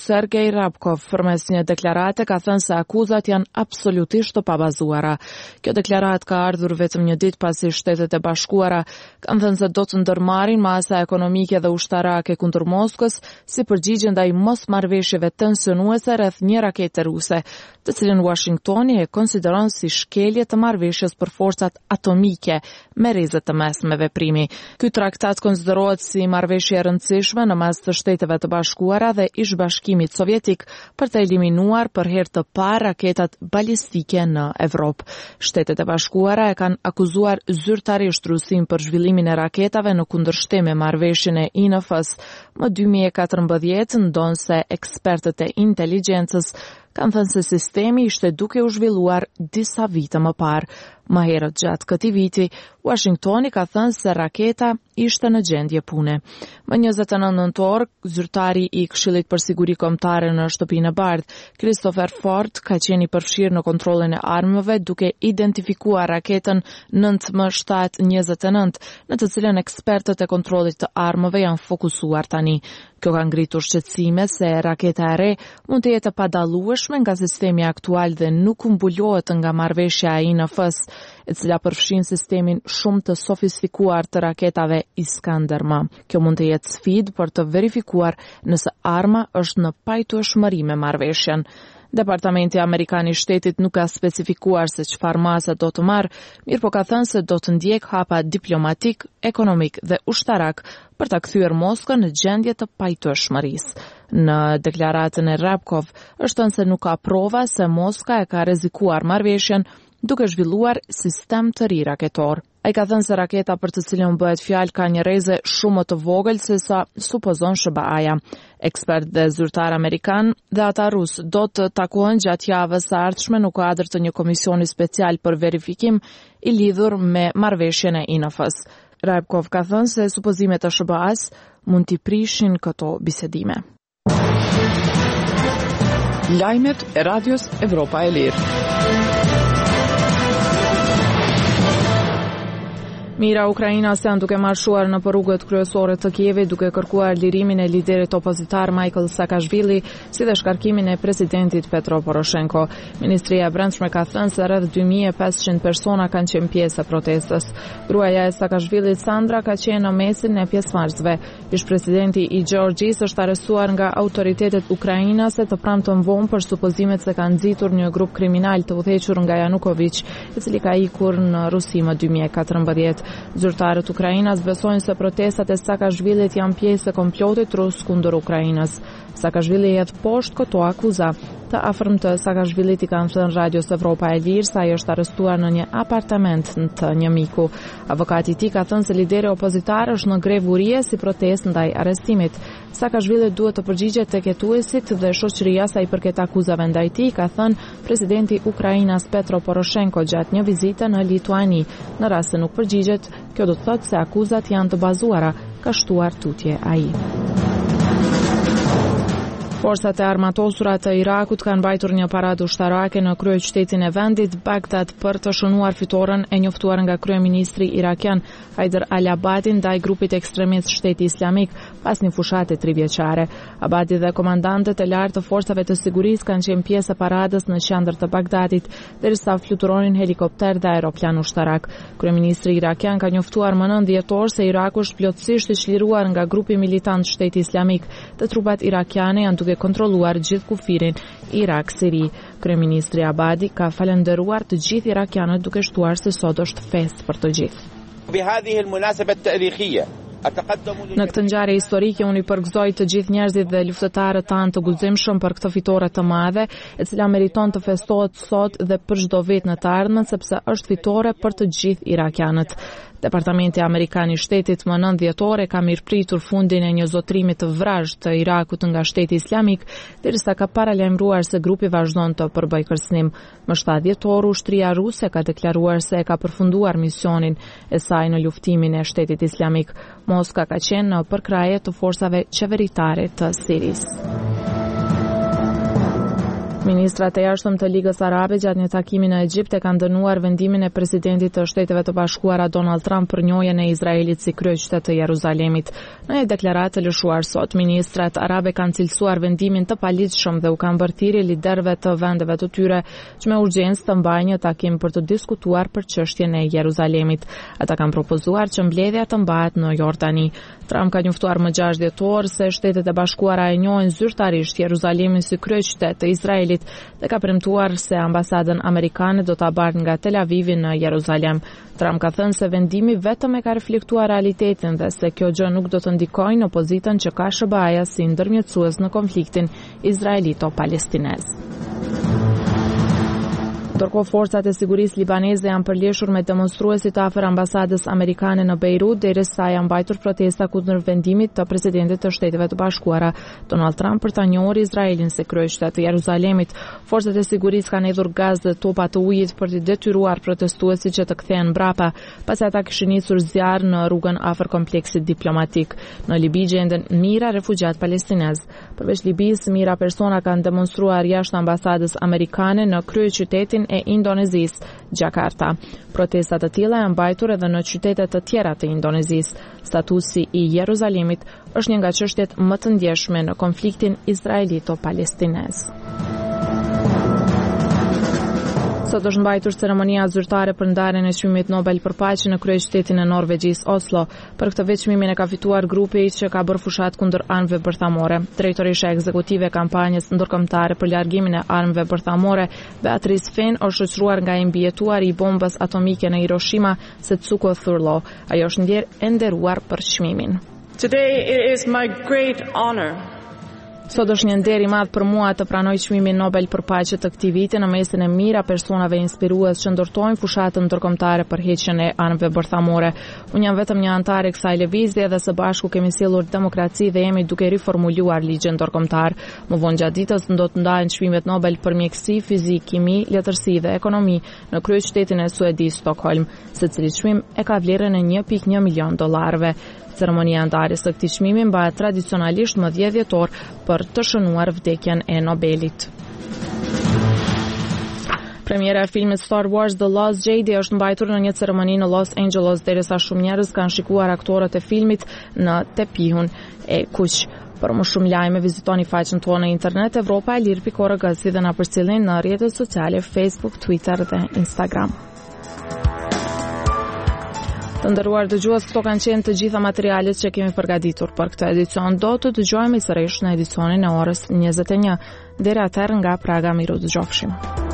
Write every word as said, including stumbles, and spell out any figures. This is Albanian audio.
Sergej Rabkov përmes një deklarate ka thënë se akuzat janë absolutisht të pabazuara. Kjo deklaratë ka ardhur vetëm një ditë pasi Shtetet e Bashkuara kanë thënë se do të ndërmarrin masa ekonomike dhe ushtarake kundër Moskës si përgjigje ndaj mosmarrëveshjeve tensionuese rreth një rakete ruse, të cilën Washingtoni e konsideron si shkelje të marrëveshjes për forcat atomike me rrezet të mesme veprimi. Ky traktat konsiderohet si marrëveshje e rëndësishme në mes të Shteteve të Bashkuara dhe ish-bashkimit sovjetik për të eliminuar për herë të parë raketat balistike në Evropë. Shtetet e Bashkuara e kanë akuzuar zyrtarisht Rusin për zhvillimin e raketave në kundërshtim me marrëveshjen e I N F-s. Më dy mijë e katërmbëdhjetë ndonse ekspertët e inteligjencës kanë thënë se sistemi ishte duke u zhvilluar disa vite më parë. Më herët gjatë këtij viti, Washingtoni ka thënë se raketa ishte në gjendje pune. Më njëzet e nëntë nëntor, zyrtari i Këshillit për Siguri Kombëtare në Shtëpinë e Bardhë, Christopher Ford, ka qenë i përfshirë në kontrollin e armëve duke identifikuar raketën nëntë M shtatë njëzet e nëntë, në të cilën ekspertët e kontrollit të armëve janë fokusuar tani. Kjo ka ngritur shqetësime se raketa e re mund të jetë e padallueshme nga sistemi aktual dhe nuk mbulohet nga marrëveshja e I N F-s, e cila përfshin sistemin shumë të sofistikuar të raketave Iskander-M. Kjo mund të jetë sfidë për të verifikuar nëse arma është në pajtueshmëri me marrëveshjen. Departamenti Amerikan i Shtetit nuk ka specifikuar se çfarë mase do të marrë, mirë po ka thënë se do të ndjek hapa diplomatik, ekonomik dhe ushtarak për ta kthyer Moskën në gjendje të pajtueshmërisë. Në deklaratën e Rabkov është thënë se nuk ka prova se Moska e ka rrezikuar marrëveshjen duke zhvilluar sistem të ri raketor. Ai ka thënë se raketa për të cilën bëhet fjalë ka një rreze shumë më të vogël se sa supozon S B A-ja. Ekspert dhe zyrtar amerikan dhe ata rus do të takohen gjatë javës së ardhshme në kuadër të një komisioni special për verifikim i lidhur me marrëveshjen e I N F-s. Rabkov ka thënë se supozimet e S B A-s mund t'i prishin këto bisedime. Lajmet e Radios Evropa e Lirë. Mira Ukrainas janë duke marshuar në rrugët kryesore të Kievit duke kërkuar lirimin e liderit opozitar Michail Saakashvili si dhe shkarkimin e presidentit Petro Poroshenko. Ministria e Brendshme ka thënë se rreth dy mijë e pesëqind persona kanë qenë pjesë e protestës. Gruaja e Saakashvilit Sandra ka qenë në mesin e pjesëmarrësve. Ish-presidenti i Gjeorgjisë është arrestuar nga autoritetet ukrainase të premten vonë për supozimet se ka nxitur një grup kriminal të udhëhequr nga Janukovic, i cili ka ikur në Rusi më dy mijë e katërmbëdhjetë. Zyrtarët Ukrainas besojnë se protestat e Saakashvilit janë pjesë e komplotit rus kundër Ukrainës. Saakashvili hedh poshtë këto akuza. Të afërmët të Saakashvilit i kanë thënë Radios Evropa e Lirë se ai është arrestuar në një apartament të një miku. Avokati i tij ka thënë se lideri opozitar është në grev urie si protestë ndaj arrestimit. Saakashvili duhet të përgjigjet tek hetuesit dhe shoqëria sa i përket akuzave ndaj tij, ka thënë presidenti Ukrainas Petro Poroshenko gjatë një vizite në Lituani. Në rast se nuk përgjigjet, kjo do të thotë se akuzat janë të bazuara, ka shtuar tutje ai. Forcat e armatosura të Irakut kanë mbajtur një paradë ushtarake në kryeqytetin e vendit, Bagdad, për të shënuar fitoren e njoftuar nga kryeministri irakian Haider al-Abadi ndaj grupit ekstremist Shteti Islamik pas një fushate trivjeçare. Abadi dhe komandantët e lartë të forcave të sigurisë kanë qenë pjesë e paradës në qendër të Bagdadit, derisa fluturonin helikopter dhe aeroplan ushtarak. Kryeministri irakian ka njoftuar më nëntë dhjetor se Iraku është plotësisht i çliruar nga grupi militant Shteti Islamik. Të trupat irakiane janë duke kontrolluar gjithë kufirin Irak-Siri. Kryeministri Abadi ka falendëruar të gjithë irakianët duke shtuar se sot është festë për të gjithë. Në këtë ngjarje historike unë i përgëzoj të gjithë njerëzit dhe luftëtarët tanë të guximshëm për këtë fitore të madhe, e cila meriton të festohet sot dhe për çdo vit në të ardhmen, sepse është fitore për të gjithë irakianët. Departamenti Amerikan i Shtetit më nëntë dhjetor ka mirëpritur fundin e një zotrimi të vrazhd të Irakut nga Shteti Islamik, derisa ka paralajmëruar se grupi vazhdon të përbëjë kërcënim. Më shtatë dhjetor ushtria ruse ka deklaruar se e ka përfunduar misionin e saj në luftimin e Shtetit Islamik. Moska ka qenë në përkraje të forcave qeveritare të Sirisë. Ministrat e jashtëm të Ligës Arabe gjatë një takimi në Egjipt e kanë dënuar vendimin e presidentit të Shteteve të Bashkuara Donald Trump për njohjen e Izraelit si kryeqytet të Jeruzalemit. Në një deklaratë të lëshuar sot, ministrat arabe kanë cilësuar vendimin të paligjshëm dhe u kanë bërthirë liderëve të vendeve të tyre që me urgjencë të mbajnë një takim për të diskutuar për çështjen e Jeruzalemit. Ata kanë propozuar që mbledhja të mbahet në Jordani. Trump ka njoftuar më gjashtë dhjetor se Shtetet e Bashkuara e njohin zyrtarisht Jeruzalemin si kryeqytet të Izraelit dhe ka premtuar se ambasadën amerikane do ta bartë nga Tel Avivi në Jeruzalem. Trump ka thënë se vendimi vetëm e ka reflektuar realitetin dhe se kjo gjë nuk do të ndikojë në pozitën që ka S B A-ja si ndërmjetësues në konfliktin izraelito-palestinez. Ndërkohë forcat e sigurisë libaneze janë përleshur me demonstruesit afër ambasadës amerikane në Beirut derisa janë mbajtur protesta kundër vendimit të presidentit të Shteteve të Bashkuara Donald Trump për ta njohur Izraelin si kryeqytet të Jeruzalemit. Forcat e sigurisë kanë hedhur gaz dhe topa të ujit për të detyruar protestuesit që të kthehen mbrapa, pasi ata kishin nisur zjarr në rrugën afër kompleksit diplomatik. Në Libi gjenden mijëra refugjat palestinez. Përveç Libisë, mijëra persona kanë demonstruar jashtë ambasadës amerikane në kryeqytetin e Indonezisë, Jakarta. Protestat të tilla janë mbajtur edhe në qytete të tjera të Indonezisë. Statusi i Jeruzalemit është një nga çështjet më të ndjeshme në konfliktin izraelito-palestinez. Sot është mbajtur ceremonia zyrtare për ndarjen e çmimit Nobel për paqe në kryeqytetin e Norvegjisë Oslo. Për këtë vit çmimin e ka fituar grupi që ka bërë fushat kundër armëve bërthamore. Drejtoresha ekzekutive e kampanjës ndërkombëtare për largimin e armëve bërthamore, Beatrice Finn, është shoqëruar nga i mbijetuari i bombës atomike në Hiroshima, Setsuko Thurlo. Ajo është ndjer e nderuar për çmimin. Today it is my great honor Sot është një nder i madh për mua të pranoj çmimin Nobel për paqe të këtij viti në mesin e mijëra personave inspirues që ndërtojnë fushatën ndërkombëtare për heqjen e armëve bërthamore. Unë jam vetëm një antar e kësaj lëvizje dhe së bashku kemi sjellur demokraci dhe jemi duke riformuluar ligjin ndërkombëtar. Më vonë gjatë ditës do të ndahen çmimet Nobel për mjeksi, fizik, kimi, letërsi dhe ekonomi në kryeqytetin e Suedisë Stockholm. Secili çmim e ka vlerën e një pikë një milion dollarëve. Ceremonia ndarjes së këtij çmimi mbahet tradicionalisht më dhjetë dhjetor për të shënuar vdekjen e Nobelit. Premiera e filmit Star Wars The Last Jedi është mbajtur në një ceremoni në Los Angeles derisa shumë njerëz kanë shikuar aktorët e filmit në tepihun e kuq. Për më shumë lajme vizitoni faqen tonë në internet Evropa e Lirë pikë org si dhe na përcjellni në rrjetet sociale Facebook, Twitter dhe Instagram. Të nderuar dëgjues, këto kanë qenë të gjitha materialet që kemi përgatitur për këtë edicion. Do të dëgjojmë sërish në edicionin e orës njëzet e një. Deri atëherë nga Praga, miru dëgjofshim.